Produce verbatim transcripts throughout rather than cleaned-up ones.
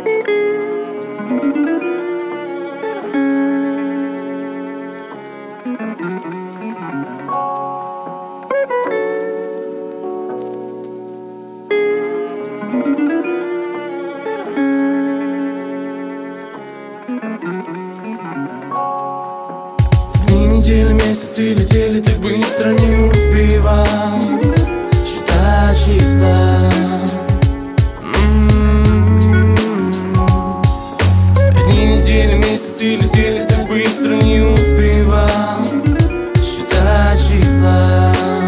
Дни, недели, месяцы летели так быстро, не успевал считать числа. М-м-м. Дни, недели, месяцы летели так быстро, не успевал считать числа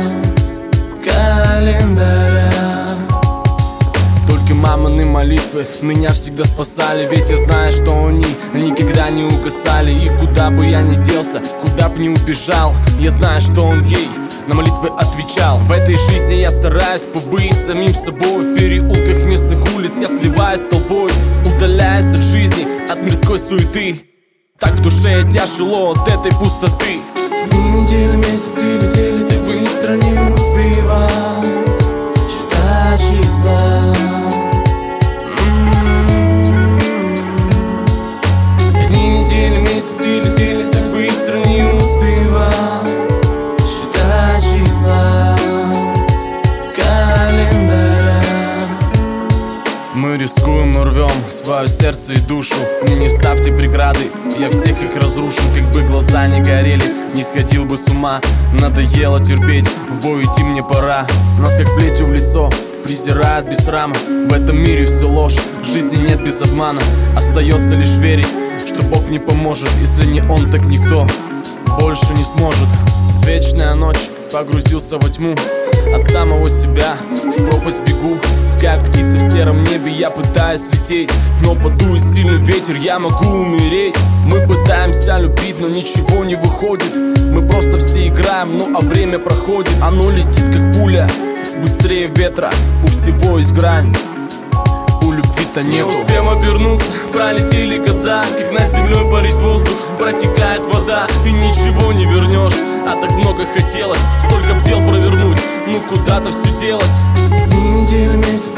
календаря. Только мамины молитвы меня всегда спасали, ведь я знаю, что они никогда не угасали. И куда бы я ни делся, куда бы ни убежал, я знаю, что он ей на молитвы отвечал. В этой жизни я стараюсь побыть самим собой. В переулках местных улиц я сливаюсь с толпой, удаляясь от жизни, от мирской суеты. Так в душе тяжело от этой пустоты. Дни, недели, месяцы летели так быстро, не успевал считать числа. Дни, недели, месяцы летели так быстро, не успевал считать числа календаря. Мы рискуем и рвем свое сердце и душу. Мне не ставьте преграды, я всех их разрушу. Как бы глаза не горели, не сходил бы с ума. Надоело терпеть, в бой идти мне пора. Нас как плетью в лицо презирают без срама. В этом мире все ложь, жизни нет без обмана. Остается лишь верить, что Бог не поможет. Если не Он, так никто больше не сможет. Вечная ночь, погрузился во тьму. От самого себя в пропасть бегу. Как птица в сером небе я пытаюсь лететь, но подует сильный ветер, я могу умереть. Мы пытаемся любить, но ничего не выходит. Мы просто все играем, ну а время проходит. Оно летит как пуля, быстрее ветра. У всего есть грань, у любви-то нету. Не успев обернуться, пролетели года. Как над землей парит воздух, протекает вода. И ничего не вернешь, а так много хотелось. Столько б дел провернуть, ну куда-то все делось. Дни, недели, месяцы